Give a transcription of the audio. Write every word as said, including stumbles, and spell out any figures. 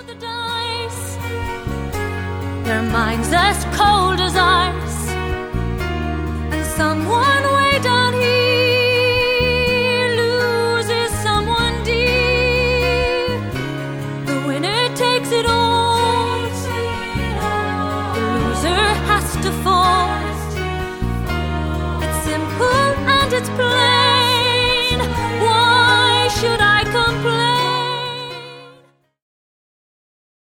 The dice, their minds as cold as ice, and someone